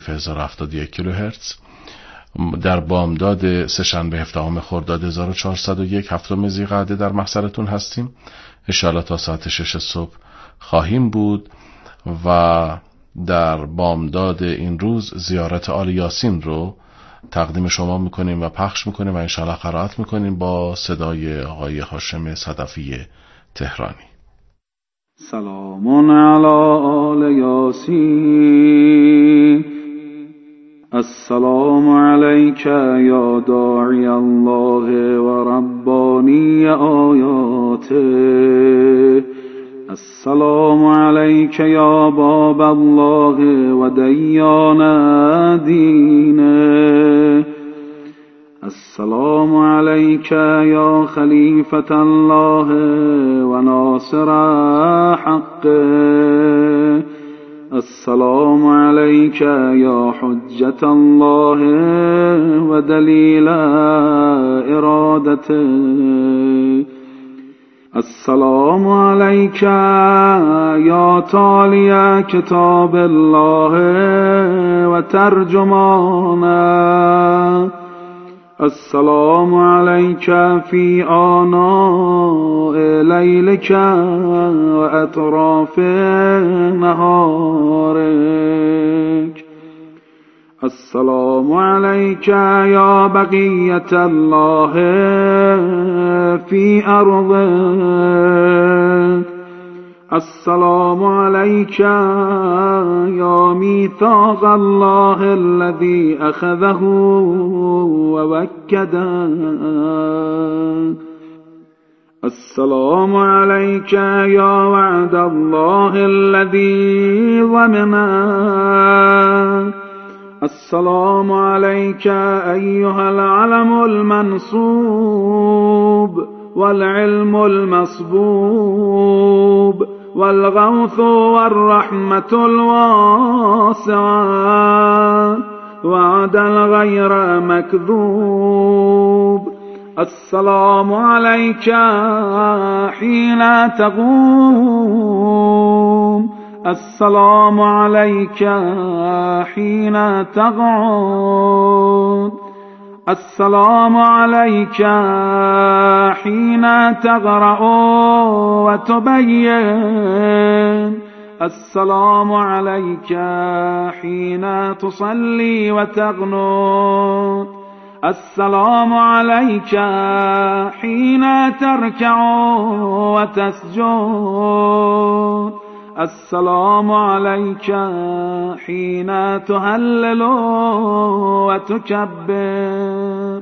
1071 کیلوهرتز. در بامداد سه‌شنبه 17 خرداد 1401 هفتم ذی‌قعده در محضرتون هستیم. انشاءالله تا ساعت 6 صبح خواهیم بود و در بامداد این روز زیارت آل یاسین رو تقدیم شما میکنیم و پخش میکنیم و انشاءالله قرائت میکنیم با صدای آقای هاشم صدفی تهرانی. سلام علی آل یاسین، السلام علیک یا داعی الله و ربانی آیاته، السلام علیک یا باب الله و دیان دینه، السلام علیک یا خلیفة الله و ناصر حقه، السلام علیک یا حجة الله و دلیل ارادته، السلام علیک یا تالی کتاب الله و ترجمانه، السلام علیک فی آناء لیلک و اطراف نهارک، السلام علیک یا بقیة الله فی ارضه، السلام علیک یا میثاق الله الذی اخذه و وکده، السلام علیک یا وعد الله الذی ضمنه، السلام علیک ایها العلم المنصوب والعلم المصبوب والغوث والرحمة الواسعة وعدا غير مكذوب، السلام عليك حين تقوم، السلام عليك حين تقعد، السلام عليك حين تقرأ وتبين، السلام عليك حين تصلي وتقنت، السلام عليك حين تركع وتسجد، السلام عليك حين تهلل وتكبر،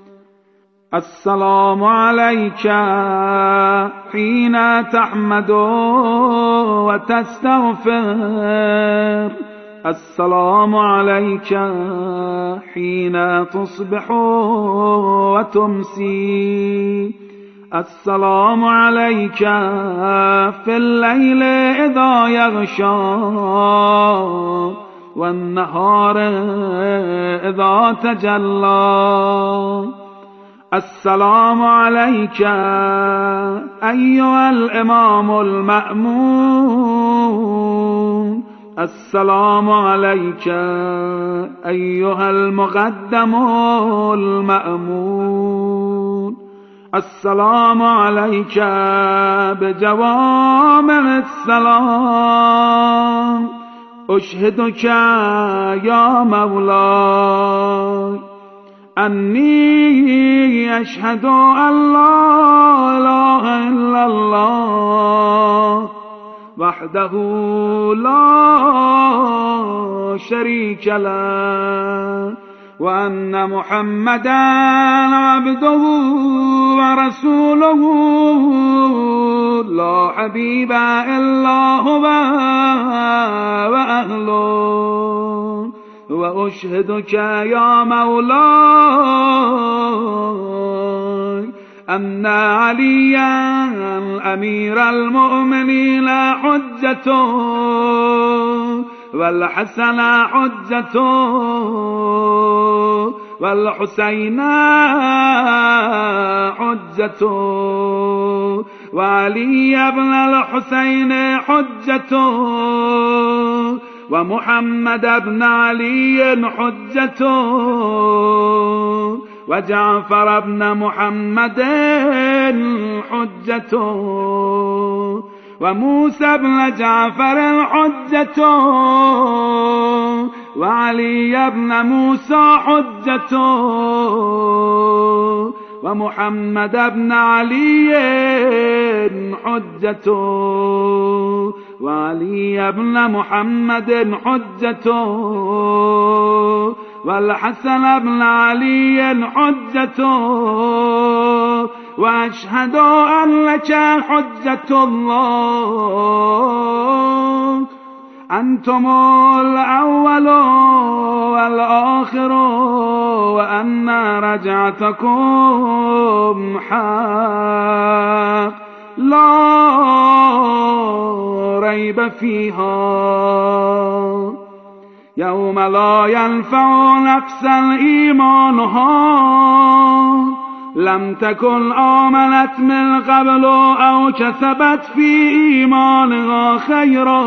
السلام عليك حين تحمد وتستغفر، السلام عليك حين تصبح وتمسي، السلام عليك في الليل إذا يغشى والنهار إذا تجلى، السلام عليك أيها الإمام المأمون، السلام عليك أيها المقدم المأمون، السلام عليك بجوامع السلام، أشهدك يا مولاي أني أشهد أن لا إله إلا الله وحده لا شريك له، وأن محمدا عبده ورسوله لا حبيب إلا هو وأهله، وأشهدك يا مولاي أن عليا أمير المؤمنين حجته والحسن حجته والحسين حجته وعلي بن الحسين حجته ومحمد بن علي حجة وجعفر بن محمد حجة وموسى بن جعفر حجة وعلي بن موسى حجة ومحمد بن علي حجة وعلي بن محمد حجة والحسن بن علي حجة وأشهد أن لك حجة الله أنتم الأول والآخر وأن رجعتكم حق لا ريب فيها يوم لا ينفع نفسا إيمانها لم تكن آمنت من قبل أو كسبت في إيمانها خيرا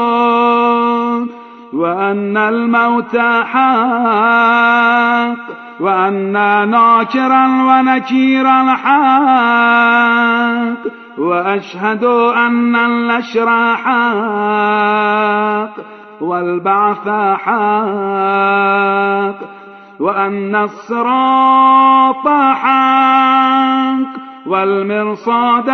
وأن الموت حق وأن ناكرا ونكيرا حق وأشهد أن النشر حق والبعث حق وأن الصراط حق والمرصاد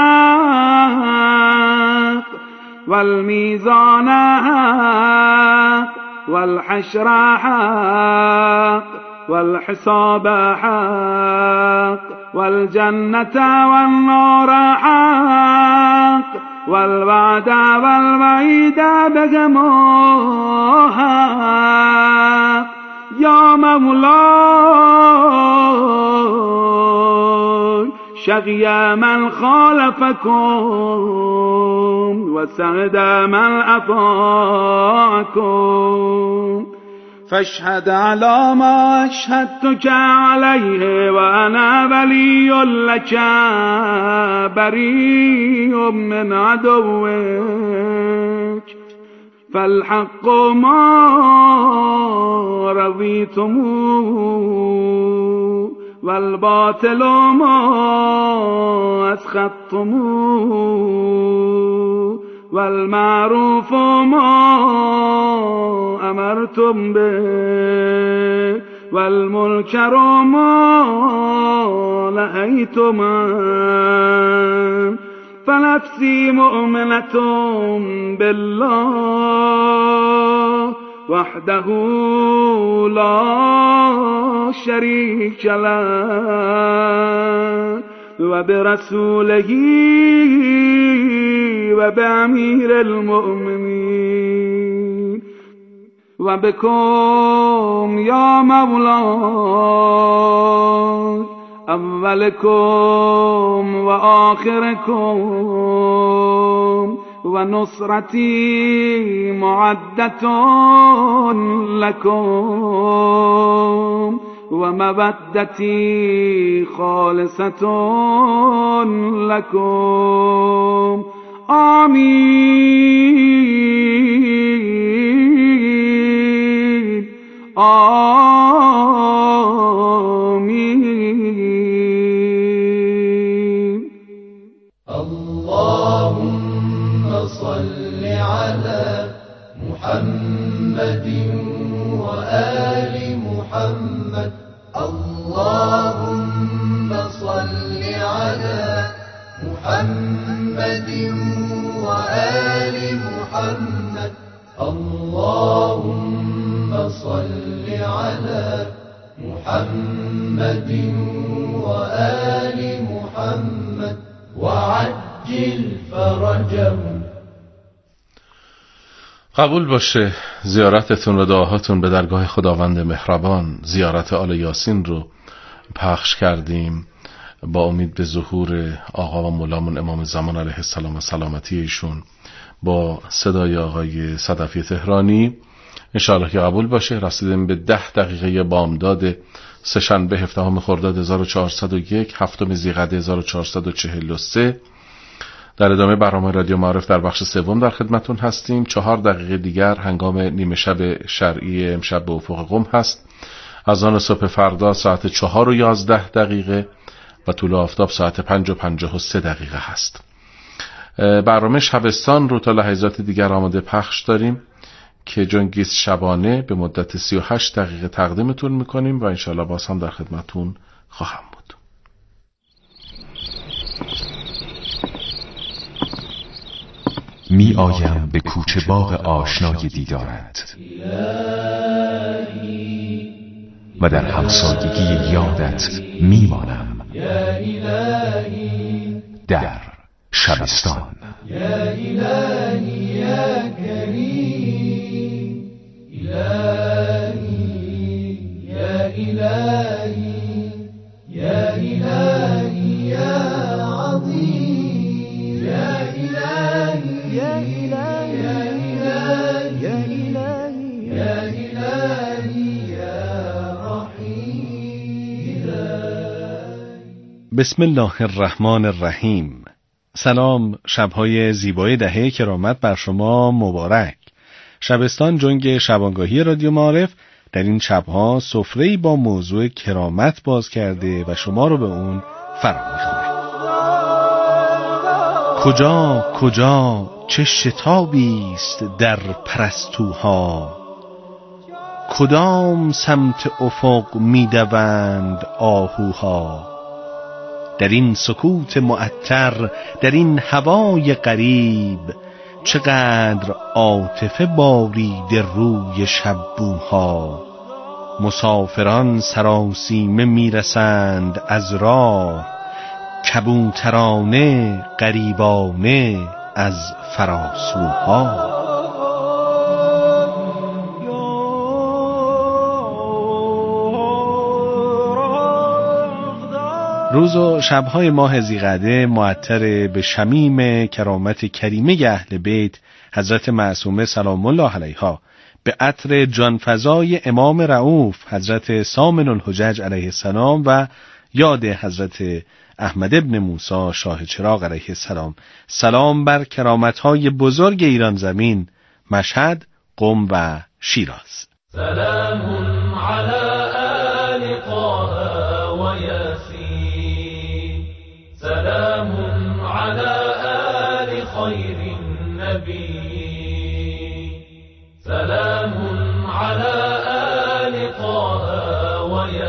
حق والميزان حق والحشر حق والحساب حق والجنة والنار حق والوعد والوعيد بجمع حق يا مولاي شقي من خالفكم وسعد من أطاعكم فاشهد على ما أشهدتك عليه وأنا ولي لك بريء من عدوك فالحق ما رضيتموه والباطل ما أسخطتموه والمعروف ما أمرتم به والمنكر ما نهيتم عنه فنفسي مؤمنة بالله وحده لا شريك له وبرسوله وبأمير المؤمنين وبكم يا مولاي أولكم وآخركم ونصرتي معدة لكم ومودتي خالصة لكم آمين آمين اللهم صل على محمد وآل محمد اللهم صل على محمد وآل محمد اللهم صل على محمد وآل محمد وعجل فرجهم. قبول باشه زیارتتون و دعاهاتون به درگاه خداوند مهربان. زیارت آل یاسین رو پخش کردیم با امید به ظهور آقا و مولامون امام زمان علیه السلام و سلامتی ایشون با صدای آقای صدفی تهرانی. انشاءالله که قبول باشه. رسیدیم به 10 دقیقه بامداد سه‌شنبه 17 خرداد 1401 7 ذیقعده 1443. در ادامه برنامه رادیو معارف در بخش سوم در خدمتون هستیم. 4 دقیقه دیگر هنگام نیمه شب شرعی امشب به افق قم هست. اذان صبح فردا ساعت 4:11 و طلوع آفتاب ساعت 5:53 هست. برنامه شبستان رو تا لحظات دیگر آماده پخش داریم که جنگیز شبانه به مدت 38 دقیقه تقدیمتون میکنیم و انشاءالله باز هم در خدمتون خواهم بود. می آیم به کوچه باغ آشنای دیدارت و در همسایگی یادت می مانم در شبستان. یا الهی یا کریم، الهی یا الهی یا الهی یا عظیم، یا الهی یا الهی یا الهی یا الهی یا رحیم. بسم الله الرحمن الرحیم. سلام، شبهای زیبای دهه کرامت بر شما مبارک. شبستان جنگ شبانگاهی رادیو معارف در این شبها سفره‌ای با موضوع کرامت باز کرده و شما رو به اون فرا می‌خوره. کجا کجا چه شتابی است در پرستوها، کدام سمت افق می‌دوند آهوها. در این سکوت معطر، در این هوای غریب، چقدر عاطفه باریده روی شبوها. مسافران سراسیمه میرسند از راه، کبوترانه غریبانه از فراسوها. روز و شبهای ماه ذی‌قعده معطر به شمیم کرامت کریمه اهل بیت حضرت معصومه سلام الله علیها، به عطر جانفزای امام رؤوف حضرت سامن الحجج علیه السلام و یاد حضرت احمد ابن موسی شاه چراغ علیه السلام. سلام بر کرامت‌های بزرگ ایران زمین، مشهد، قم و شیراز. سلام علی آل طه و یاسین، سلام علی آل خیر النبی، سلام علی آل طه و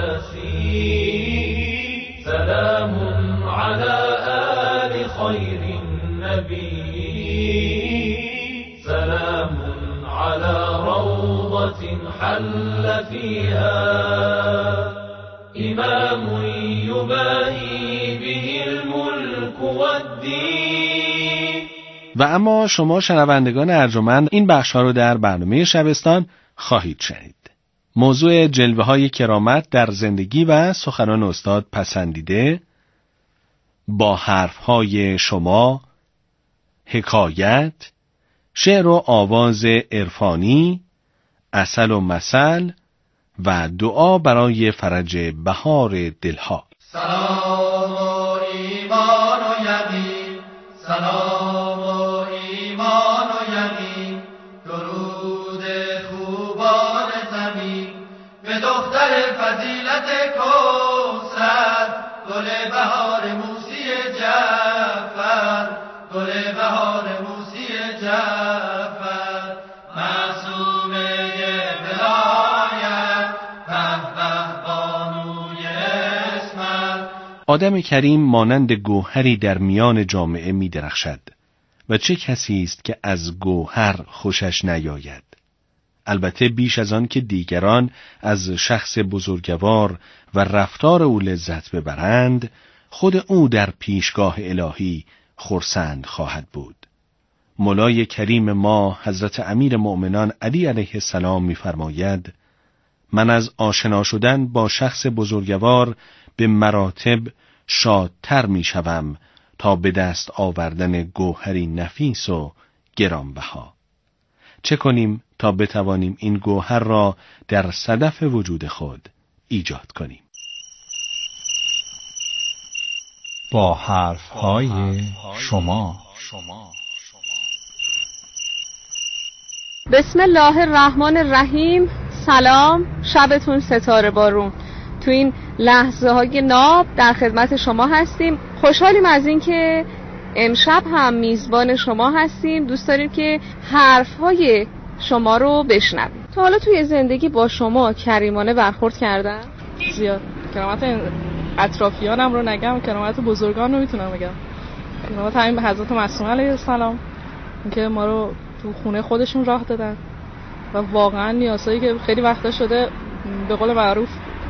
یاسین، سلام علی آل خیر النبی، سلام علی روضة حل فيها إمام يباهي به الملك والدين. و اما شما شنوندگان ارجمند این بخش‌ها رو در برنامه شبستان خواهید شنید. موضوع جلوه‌های کرامت در زندگی و سخنان استاد پسندیده، با حرف‌های شما، حکایت، شعر و آواز عرفانی، عسل و مثل و دعا برای فرج بهار دلها. سلام و ایمان و یقین، سلام و ایمان و یقین، درود خوبان زمین به دختر فضیلت کوثر، گل بهار موسی جعفر، گل بهار موسی جعفر، معصومه ولایت، به به بانوی اسمت. آدم کریم مانند گوهری در میان جامعه می درخشد و چه کسی است که از گوهر خوشش نیاید؟ البته بیش از آن که دیگران از شخص بزرگوار و رفتار او لذت ببرند، خود او در پیشگاه الهی خرسند خواهد بود. مولای کریم ما حضرت امیر مؤمنان علی علیه السلام می‌فرماید: من از آشنا شدن با شخص بزرگوار به مراتب شادتر می‌شوم تا به دست آوردن گوهری نفیس و گرانبها. چه کنیم تا بتوانیم این گوهر را در صدف وجود خود ایجاد کنیم؟ با حرف‌های شما بسم الله الرحمن الرحیم. سلام، شبتون ستاره بارون. تو این لحظه های ناب در خدمت شما هستیم. خوشحالیم از این که امشب هم میزبان شما هستیم. دوست داریم که حرفهای شما رو بشنویم. تا حالا توی زندگی با شما کریمانه برخورد کردن؟ زیاد. کرامت اطرافیانم رو نگم، کرامت بزرگان رو میتونم بگم. کرامت همین به حضرت معصومه علیه السلام که ما رو تو خونه خودشون راه دادن و واقعا نیازایی که خیلی وقتا شده به قول معروف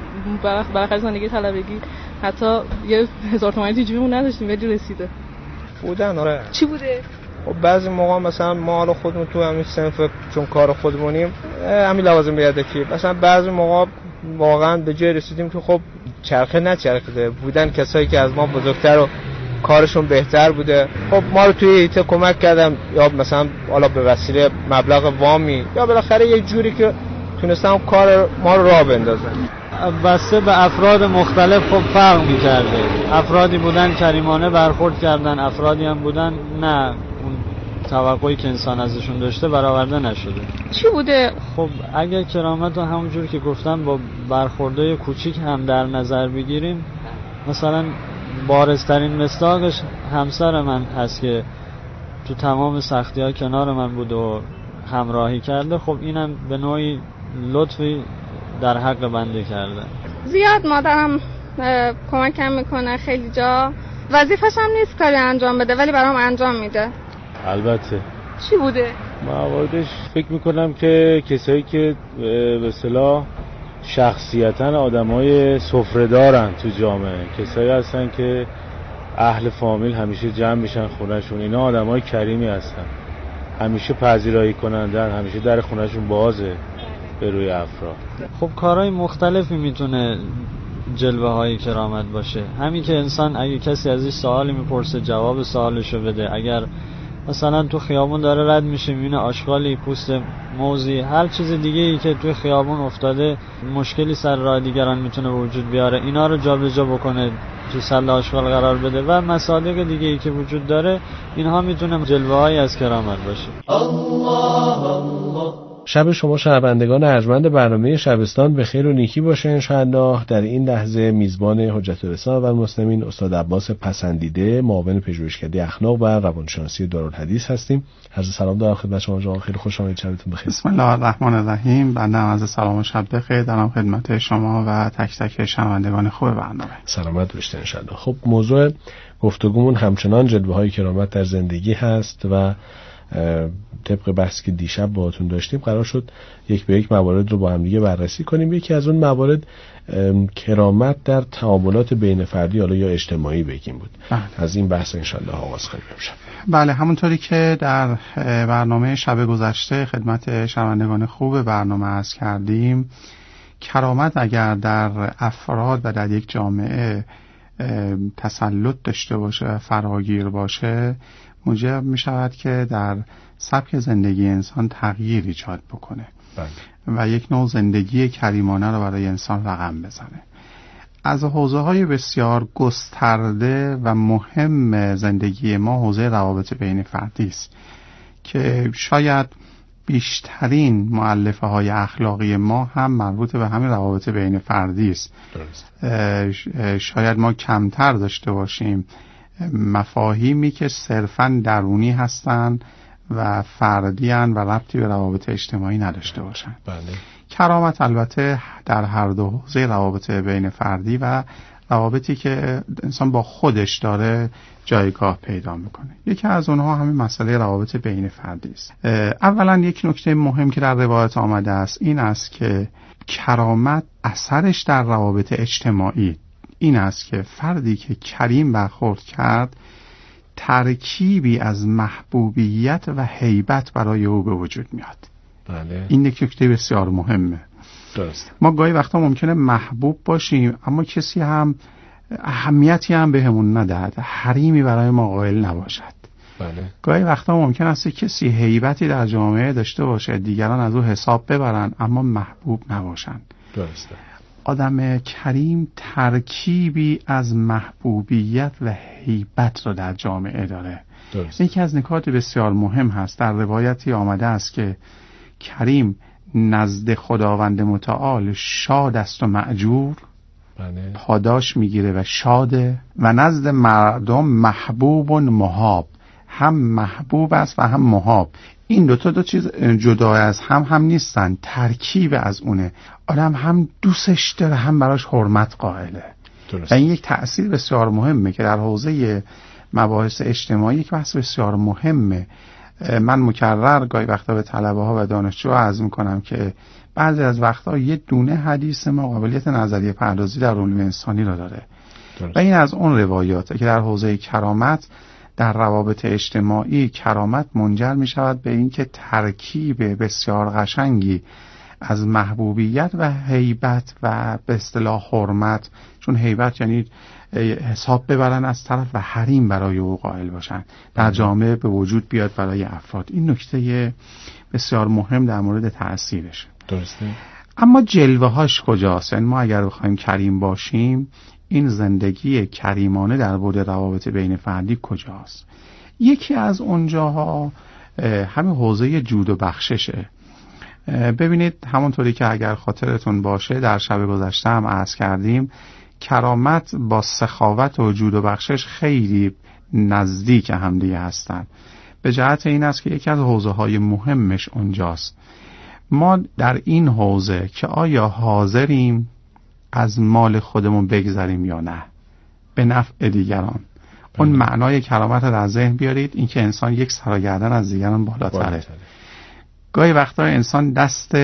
برای زندگی طلبگی حتی 1000 تومانی تو جیبمون نداشتیم ولی رسیده بودن. آره. چی بوده؟ خب بعضی موقع مثلا ما رو خودمون تو همین صنف چون کار خودمونیم همین لوازم یدکی، مثلا بعضی موقع واقعا به جای رسیدیم که خب چرخه نچرخیده، بودن کسایی که از ما بزرگتر و کارشون بهتر بوده، خب ما رو توی ایته کمک کردن، یا مثلا حالا به وسیله مبلغ وامی یا بالاخره یه جوری که تونستن کار ما رو راه بندازن. بسته به افراد مختلف خب فرق می‌کرده. افرادی بودن کریمانه برخورد کردن، افرادی هم بودن نه، اون توقعی که انسان ازشون داشته برآورده نشده. چی بوده؟ خب اگر کرامت رو همونجور که گفتم با برخوردهای کوچیک هم در نظر بگیریم، مثلا بارزترین مصداقش همسر من هست که تو تمام سختی‌ها کنار من بود و همراهی کرده. خب اینم به نوعی لطفی در حق بنده کرده. زیاد مادرم کمکم میکنه خیلی جا، وظیفه‌ش هم نیست کاری انجام بده ولی برام انجام میده. البته. چی بوده؟ مواردش فکر میکنم که کسایی که به اصطلاح شخصیتاً آدمای سفره‌دارن تو جامعه، کسایی هستن که اهل فامیل همیشه جمع میشن خونه‌شون، اینا آدمای کریمی هستن، همیشه پذیرایی کنندن، همیشه در خونه‌شون بازه به روی افراد. خب کارهای مختلفی میتونه جلوه های کرامت باشه. همین که انسان اگه کسی ازش سوالی میپرسه جواب سوالشو بده، اگر مثلا تو خیابون داره رد میشه میبینه آشغالی، پوست موزی، هر چیز دیگه ای که توی خیابون افتاده مشکلی سر راه دیگران میتونه وجود بیاره، اینا رو جابجا بکنه، تو سله آشغال قرار بده و مصادیق دیگه ای که وجود داره، اینها میتونه جلوه های از کرامت باشه. شب شما شنوندگان ارجمند برنامه شبستان به خیر و نیکی باشه انشاءالله. در این لحظه میزبان حجت الاسلام و المسلمین استاد عباس پسندیده، معاون پژوهشکده اخلاق و روانشناسی دارالحدیث هستیم. عرض سلام دارم خدمت شما جناب، خیلی خوش آمدید، شبتون بخیر. بسم الله الرحمن الرحیم. بنده عرض سلام و شب بخیر دارم خدمت شما و تک تک شنوندگان خوب برنامه. سلامت باشید انشاءالله. خب موضوع گفتگومون همچنان جلوه‌های کرامت در زندگی هست و طبق بحثی که دیشب باهاتون داشتیم قرار شد یک به یک موارد رو با هم دیگه بررسی کنیم. یکی از اون موارد کرامت در تعاملات بین فردی حالا یا اجتماعی بگیم بود. از این بحث انشالله آغاز خواهیم کرد. بله، همونطوری که در برنامه شب گذشته خدمت شنوندگان خوب برنامه عرض کردیم، کرامت اگر در افراد و در یک جامعه تسلط داشته باشه و فراگیر باشه، موجب می شود که در سبک زندگی انسان تغییر ایجاد بکنه و یک نوع زندگی کریمانه رو برای انسان رقم بزنه. از حوزه های بسیار گسترده و مهم زندگی ما حوزه روابط بین فردی است که شاید بیشترین مؤلفه های اخلاقی ما هم مربوط به همین روابط بین فردی است. شاید ما کمتر داشته باشیم مفاهیمی که صرفاً درونی هستند و فردی هستند و ربطی به روابط اجتماعی نداشته باشند. کرامت البته در هر دو حوزه روابط بین فردی و روابطی که انسان با خودش داره جایگاه پیدا میکنه. یکی از اونها همین مسئله روابط بین فردی است. اولا یک نکته مهم که در روایت آمده است این است که کرامت اثرش در روابط اجتماعی این است که فردی که کریم برخورد کرد ترکیبی از محبوبیت و هیبت برای او به وجود میاد. بله. این یک نکته بسیار مهمه. درست. ما گاهی وقتا ممکنه محبوب باشیم اما کسی هم اهمیتی هم بهمون ندهد، حریمی برای ما قائل نباشد. بله. گاهی وقتا ممکن است کسی هیبتی در جامعه داشته باشه، دیگران از او حساب ببرن اما محبوب نباشن. درسته. آدم کریم ترکیبی از محبوبیت و هیبت رو در جامعه داره یکی از نکات بسیار مهم هست، در روایتی آمده است که کریم نزد خداوند متعال شاد است و مأجور، پاداش میگیره و شاده، و نزد مردم محبوب و محاب، هم محبوب است و هم محاب. این دو چیز جدا از هم نیستن، ترکیب از اونه. آدم هم دوستش داره هم براش حرمت قائله. و این یک تأثیر بسیار مهمه که در حوزه مباحث اجتماعی یک بحث بسیار مهمه. من مکرر گاهی وقتا به طلبه ها و دانشجوها عرض میکنم که بعضی از وقتا یه دونه حدیث ما قابلیت نظریه پردازی در علوم انسانی را داره. و این از اون روایاته که در حوزه کرامت، در روابط اجتماعی، کرامت منجر می شود به اینکه ترکیب بسیار قشنگی از محبوبیت و هیبت و به اصطلاح حرمت، چون هیبت یعنی حساب ببرن از طرف و حریم برای او قائل باشن، در جامعه به وجود بیاد برای افراد. این نکته بسیار مهم در مورد تأثیرش. درسته. اما جلوه هاش کجاست؟ یعنی ما اگر بخوایم کریم باشیم، این زندگی کریمانه در بعد روابط بین فردی کجاست؟ یکی از اونجاها همین حوزه جود و بخششه. ببینید همونطوری که اگر خاطرتون باشه در شب گذشته هم عرض کردیم، کرامت با سخاوت و جود و بخشش خیلی نزدیک همدیگه هستن. به جهت این است که یکی از حوزه های مهمش اونجاست. ما در این حوزه که آیا حاضریم از مال خودمون بگذاریم یا نه به نفع دیگران. اون معنای کرامت رو در ذهن بیارید، این که انسان یک سراگردن از دیگران بالاتره. گاهی وقتا انسان دست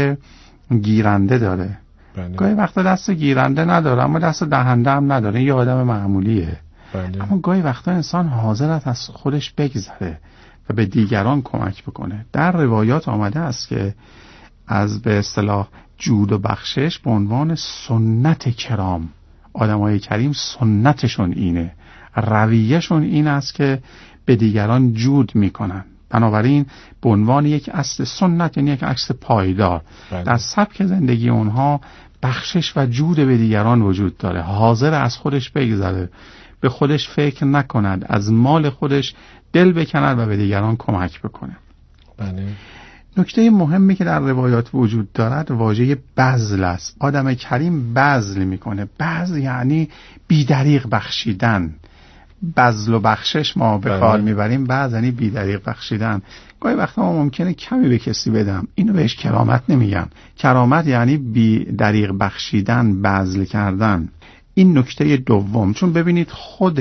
گیرنده داره، گاهی وقتا دست گیرنده نداره اما دست دهنده هم نداره، یه آدم معمولیه. اما گاهی وقتا انسان حاضر است از خودش بگذره و به دیگران کمک بکنه. در روایات آمده است که از به اصطلاح جود و بخشش به عنوان سنت کرام، آدمای کریم سنتشون اینه، رویهشون این است که به دیگران جود میکنن. بنابراین به عنوان یک اصل سنت، یعنی یک اصل پایدار، در سبک زندگی اونها بخشش و جود به دیگران وجود داره. حاضر از خودش بگذره، به خودش فکر نکند، از مال خودش دل بکند و به دیگران کمک بکنه. بله. نکته مهمی که در روایات وجود دارد واژه بذل است. آدم کریم بذل میکنه. بذل یعنی بی‌دریغ بخشیدن. بذل و بخشش ما به کار میبریم، بذل یعنی بی‌دریغ بخشیدن. گاهی وقتا ما ممکنه کمی به کسی بدم، اینو بهش کرامت نمیگم. کرامت یعنی بی‌دریغ بخشیدن، بذل کردن. این نکته دوم. چون ببینید خود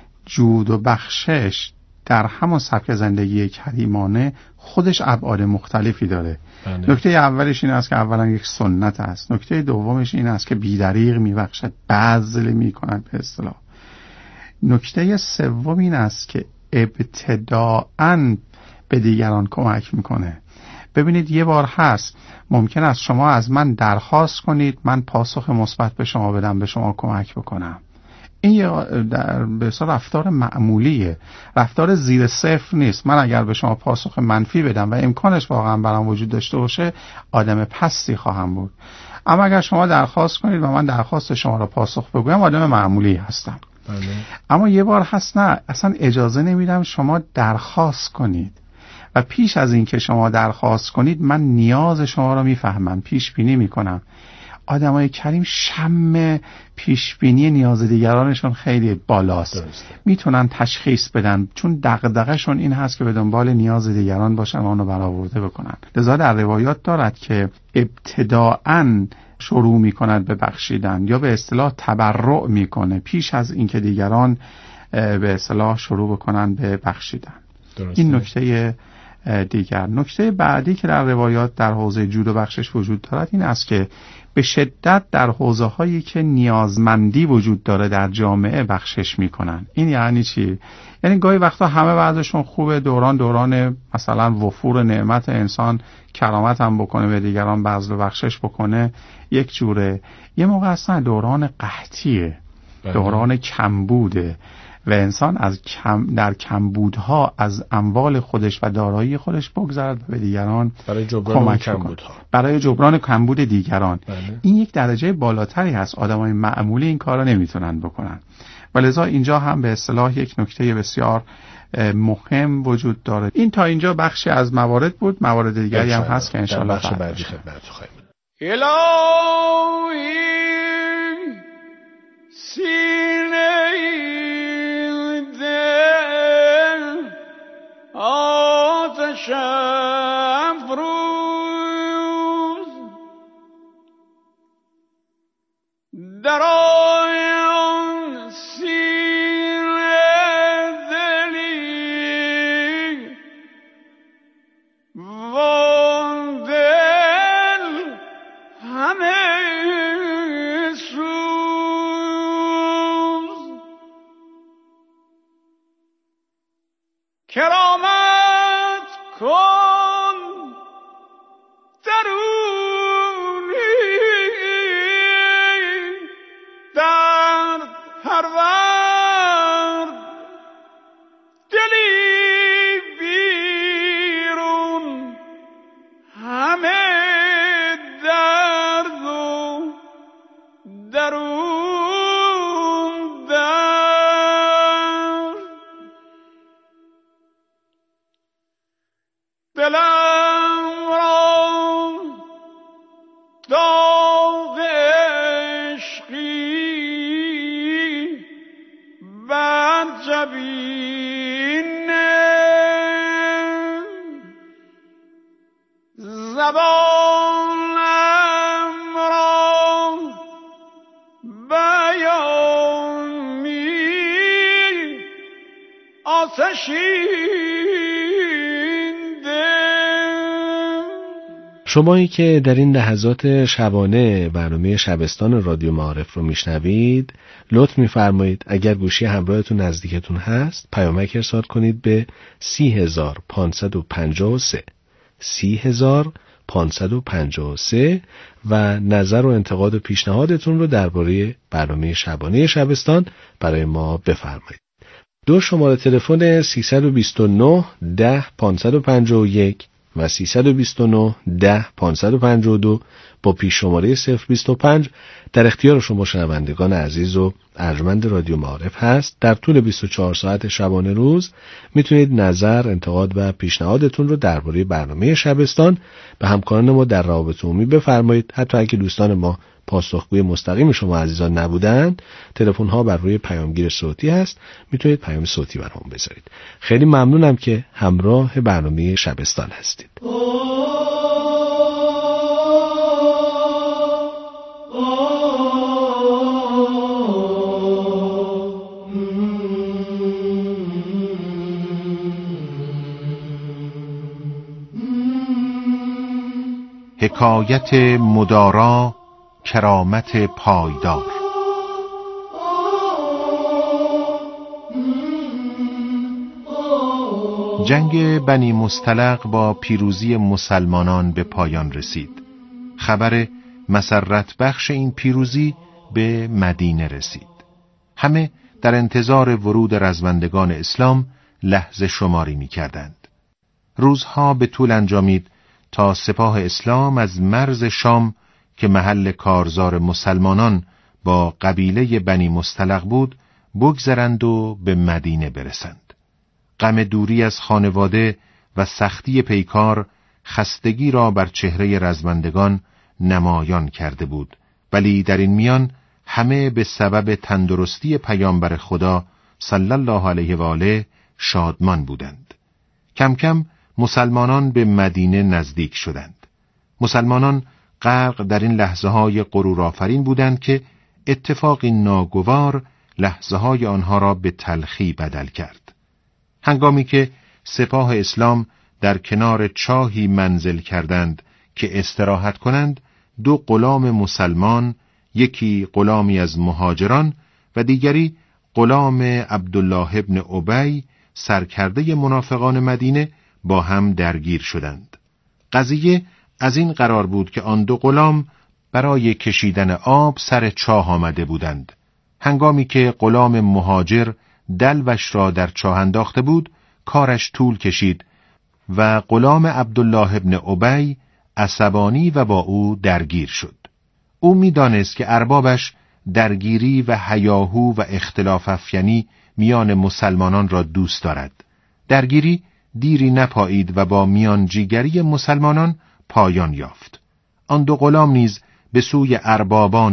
جود و بخشش در همون سبک زندگی کریمانه خودش ابعاد مختلفی داره. نکته اولش این است که اولا یک سنت است. نکته دومش این است که بی‌دریغ میبخشد، بذل میکند به اصطلاح. نکته سوم این است که ابتداءً به دیگران کمک میکنه. ببینید یه بار هست ممکن است شما از من درخواست کنید، من پاسخ مثبت به شما بدم، به شما کمک بکنم. این در بسیار رفتار معمولیه، رفتار زیر صفر نیست. من اگر به شما پاسخ منفی بدم و امکانش واقعا برام وجود داشته باشه، آدم پستی خواهم بود. اما اگر شما درخواست کنید و من درخواست شما را پاسخ بگویم، آدم معمولی هستم. بله. اما یه بار هست نه، اصلا اجازه نمیدم شما درخواست کنید و پیش از این که شما درخواست کنید من نیاز شما را میفهمم، پیش بینی میکنم. آدمای کریم شم پیشبینی نیاز دیگرانشون خیلی بالاست. میتونن تشخیص بدن، چون دغدغه‌شون این هست که به دنبال نیاز دیگران باشن و اونو برآورده بکنن. لذا در روایات دارد که ابتداءً شروع میکند به بخشیدن، یا به اصطلاح تبرع میکنه پیش از اینکه دیگران به اصطلاح شروع بکنن به بخشیدن. این نکته دیگر. نکته بعدی که در روایات در حوزه جود و بخشش وجود دارد این است که به شدت در حوزه هایی که نیازمندی وجود داره در جامعه بخشش میکنن. این یعنی چی؟ یعنی گاهی وقتا همه بعضشون خوبه، دوران مثلا وفور نعمت انسان کرامت هم بکنه، به دیگران بذل و بخشش بکنه، یک جوره. یه موقع اصلا دوران قحطیه، دوران کمبوده و انسان در کمبودها از اموال خودش و دارایی خودش بگذرد و به دیگران کمک بکنه، برای جبران کمبود دیگران. این یک درجه بالاتری هست. آدمای معمولی این کارا نمیتونن بکنن. و لذا اینجا هم به اصطلاح یک نکته بسیار مهم وجود داره. این تا اینجا بخشی از موارد بود. موارد دیگری هم هست که انشاءالله بخش بعدی خدمت خواهیم. الهی سینه دل آتش افروز در آن سینه دلی وان دل همه سوز کرامت کن درونی در پرورد دلی بیرون همه درد و درون درد دلم را داغ عشقی بر جبینه زبانم را بیان می آتشین شمایی که در این لحظات شبانه برنامه شبستان رادیو معارف رو میشنوید، لطف می‌فرمایید اگر گوشی همراهتون نزدیکتون هست پیامک ارسال کنید به 30553 30553 و نظر و انتقاد و پیشنهادتون رو درباره برنامه شبانه شبستان برای ما بفرمایید. دو شماره تلفن 329 10 551 و 329 10 552 با پیش شماره 025 در اختیار شما شنوندگان عزیز و ارجمند رادیو معارف هست. در طول 24 ساعت شبانه روز میتونید نظر، انتقاد و پیشنهادتون رو درباره برنامه شبستان به همکاران ما در روابط عمومی بفرمایید. حتی اگه دوستان ما پاسخگوی مستقیم شما عزیزان نبودند، تلفن ها بر روی پیامگیر صوتی هست، میتونید پیام صوتی برام بذارید. خیلی ممنونم که همراه برنامه شبستان هستید. حکایت مدارا، کرامت پایدار. جنگ بنی مصطلق با پیروزی مسلمانان به پایان رسید. خبر مسرت بخش این پیروزی به مدینه رسید. همه در انتظار ورود رزمندگان اسلام لحظه شماری می کردند. روزها به طول انجامید تا سپاه اسلام از مرز شام که محل کارزار مسلمانان با قبیله بنی مصطلق بود بگذرند و به مدینه برسند. غم دوری از خانواده و سختی پیکار خستگی را بر چهره رزمندگان نمایان کرده بود، ولی در این میان همه به سبب تندرستی پیامبر خدا صلی الله علیه و آله شادمان بودند. کم کم مسلمانان به مدینه نزدیک شدند. مسلمانان غرق در این لحظه های غرورآفرین بودند که اتفاقی ناگوار لحظه های آنها را به تلخی بدل کرد. هنگامی که سپاه اسلام در کنار چاهی منزل کردند که استراحت کنند، دو غلام مسلمان، یکی غلامی از مهاجران و دیگری غلام عبدالله ابن ابی سرکرده منافقان مدینه با هم درگیر شدند. قضیه از این قرار بود که آن دو غلام برای کشیدن آب سر چاه آمده بودند. هنگامی که غلام مهاجر دلوش را در چاه انداخته بود، کارش طول کشید و غلام عبدالله ابن ابی عصبانی و با او درگیر شد. او می‌دانست که اربابش درگیری و هیاهو و اختلاف افکنی میان مسلمانان را دوست دارد. درگیری دیری نپایید و با میانجیگری مسلمانان پایان یافت. آن دو غلام نیز به سوی اربابان